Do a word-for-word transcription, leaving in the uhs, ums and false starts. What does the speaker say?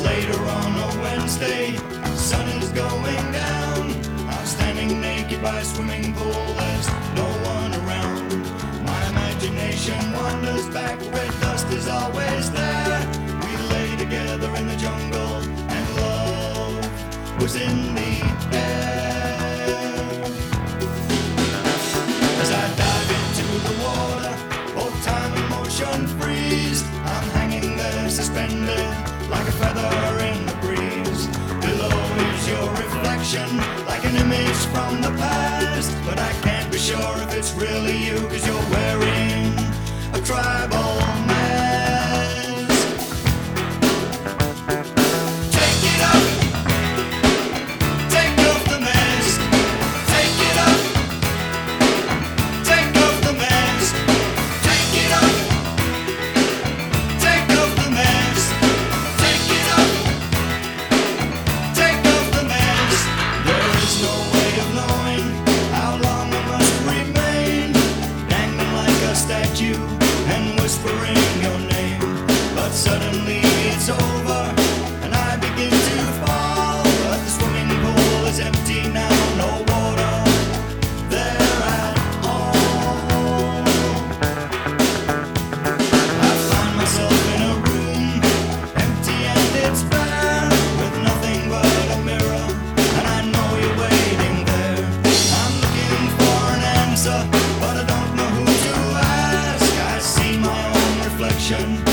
later on a Wednesday, sun is going down. I'm standing naked by a swimming pool, there's no one around. My imagination wanders back, red dust is always there. We lay together in the jungle and love was in the air. As I dive into the water, both time and motion freeze. I'm hanging there suspended like a feather in the breeze. Below is your reflection, like an image from the past. But I can't be sure if it's really you, cause you're wearing a tribal mask. Take it up, take off the mask. Take it up, take off the mask. Take it up, take off the mask. Take it up, take off the mask. There is no way of knowing how long I must remain dangling like a statue and whispering your name. But suddenly it's over and I begin to fall. But the swimming pool is empty now, no water there at all. I find myself in a room, empty and it's bare, with nothing but a mirror, and I know you're waiting there. I'm looking for an answer, but I don't know who to ask. I see my own reflection